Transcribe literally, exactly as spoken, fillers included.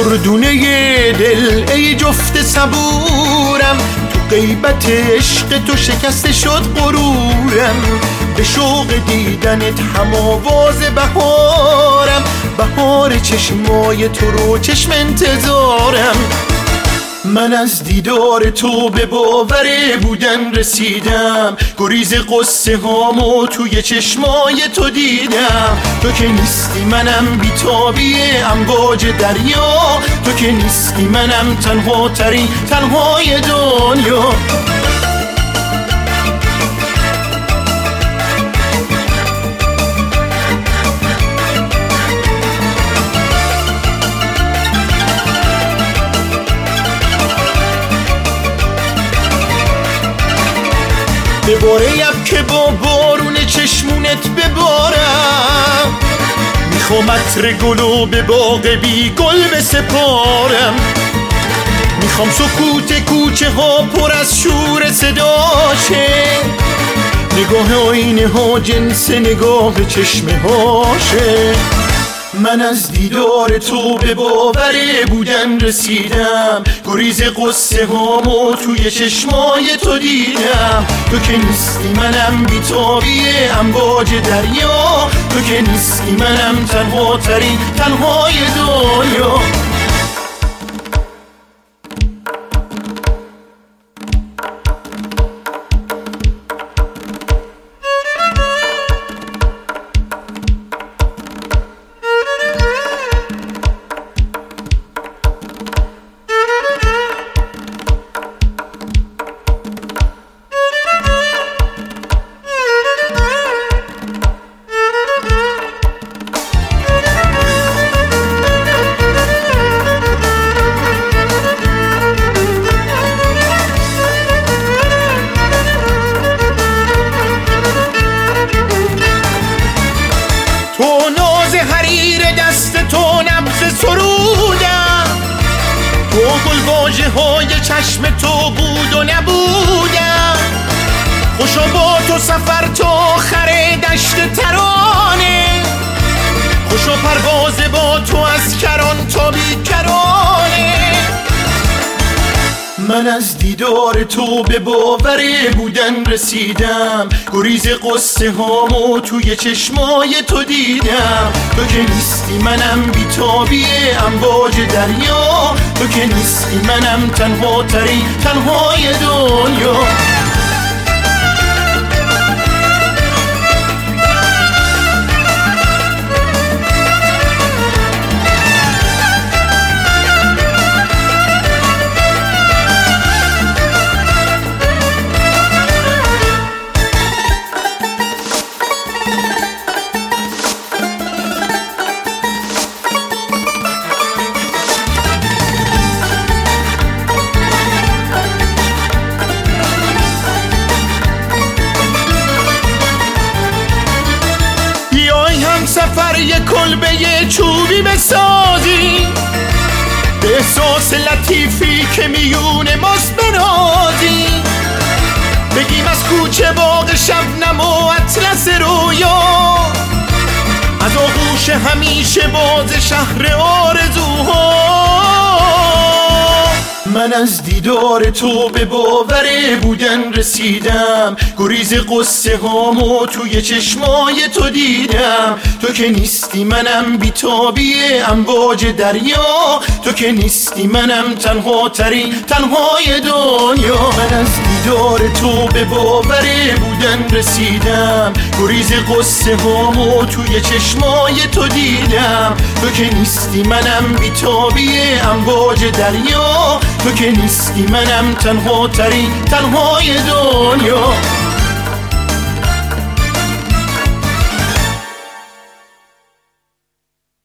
گردونه دل ای جفت صبورم، تو غیبت عشق تو شکسته شد غرورم. به شوق دیدنت هم آواز بهارم، بهار چشمای تو رو چشم انتظارم. من از دیدار تو به باور بودن رسیدم، گریز قصه هامو توی چشمای تو دیدم. تو که نیستی منم بیتابی امواج دریا، تو که نیستی منم تنها ترین تنهای دنیا. بباره یب که با بارون چشمونت ببارم، میخوام عطر گلو به باغ بی گل بسپارم. میخوام سکوت کوچه ها پر از شور صداشه، نگاه آینه ها جنس نگاه چشمه هاشه. من از دیدار تو به باور بودن رسیدم، گریز قصه هامو توی چشمای تو دیدم. تو که نیستی منم بیتابی امواج دریا، تو که نیستی منم تنها ترین تنهای دنیا. تو گلواژه های چشم تو بود و نبودم، خوشا با تو سفر تا آخر دشت ترانه، خوشا پرواز با تو از کران تا بیکرانه. من از دیدار تو به باور بودن رسیدم، گریز قصه هامو توی چشمای تو دیدم. تو که نیستی منم بیتابی امواج دریا، تو که نیستی منم تنها ترین تنهای دنیا. سفر یک کلبه چوبی بسازی، به احساس لطیفی که میون ماست بنازی. بگیم از کوچه باغ شبنم و اطلس رویا، از آغوش همیشه باز شهر آرزوها. من از دیدار تو به باور بودن رسیدم، گریز قصه هامو توی چشمای تو دیدم. تو که نیستی منم بیتابی امواج دریا، تو که نیستی منم تنها ترین تنهای دنیا. من از دیدار تو به باور بودن رسیدم، گریز قصه هامو توی چشمای تو دیدم. تو که نیستی منم بیتابی امواج دریا، تو که نیستی منم تنها ترین تنهای دنیا.